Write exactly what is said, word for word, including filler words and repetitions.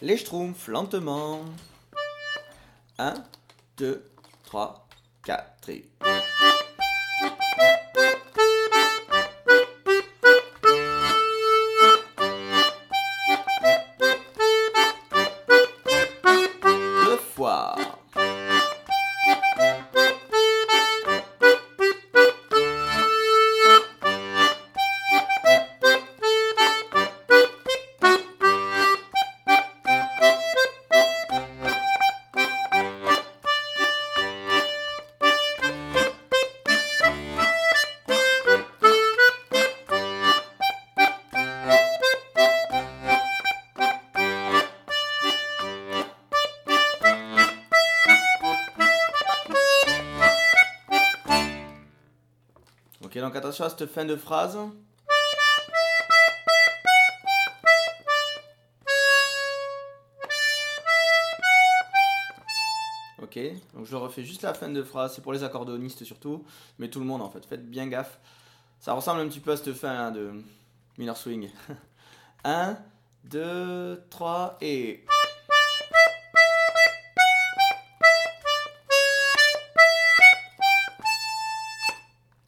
Les schtroumpfs, lentement. un, deux, trois, quatre et... Deux fois. Ok, donc attention à cette fin de phrase. Ok, donc je refais juste la fin de phrase, c'est pour les accordéonistes surtout, mais tout le monde en fait, faites bien gaffe. Ça ressemble un petit peu à cette fin hein, de Miller Swing. un, deux, trois et...